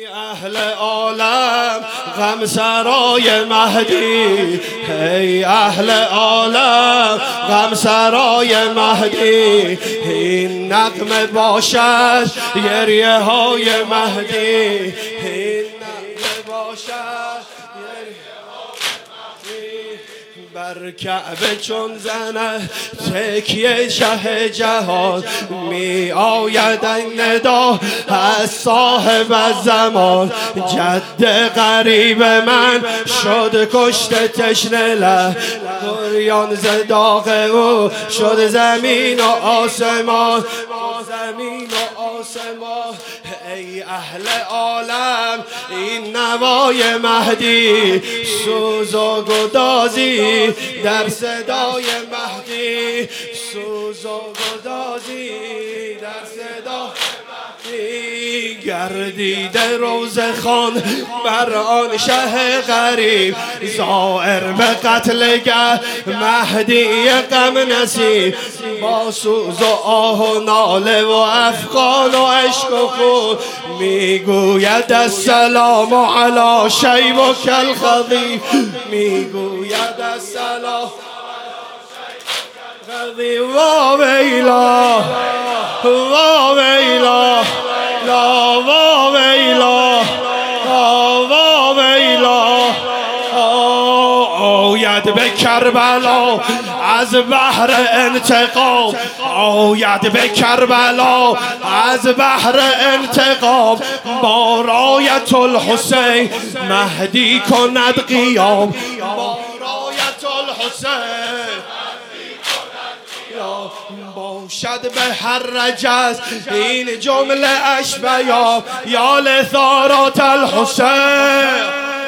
اهل عالم غم سرای مهدی، ای اهل عالم غم سرای مهدی، این نغمه باشد گریه های مهدی، این نغمه باشد بر کعبه چون زنه تکیه شه جهان، می آید این ندا از صاحب زمان، جد غریب من شد کشته تشنه له، گریان ز داغ او شد زمین و آسمان، زمین و آسمان. ای اهل عالم این نوای مهدی، سوز و گدازی در صدای مهدی، سوز و گدازی در صدای مهدی، گردیده روزخوان بر آن شه غریب، زائر به قتلگه مهدی غم نصیب، با سوز و آه و ناله و افغان و عشق و خون، میگوید السلام علی شیبک الخضیب، میگوید السلام وا ویلا وا ویلا لا وا ویلا وا ویلا، آید به کربلا از بحر انتقام، آید به کربلا از بحر انتقام، با رایت الحسین مهدی کند قیام، با رایت الحسین باشد به هر رجز این جمله اش بیان، یا لثارات الحسین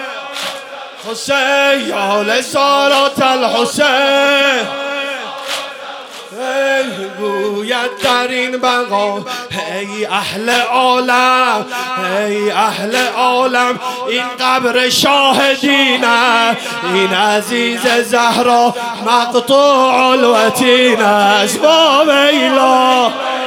حسین، یا لثارات الحسین، گوید در این مقام ای اهل عالم، ای اهل عالم این قبر شاهدینه، این عزیز زهرا مقطوع الوتین است، وا ویلا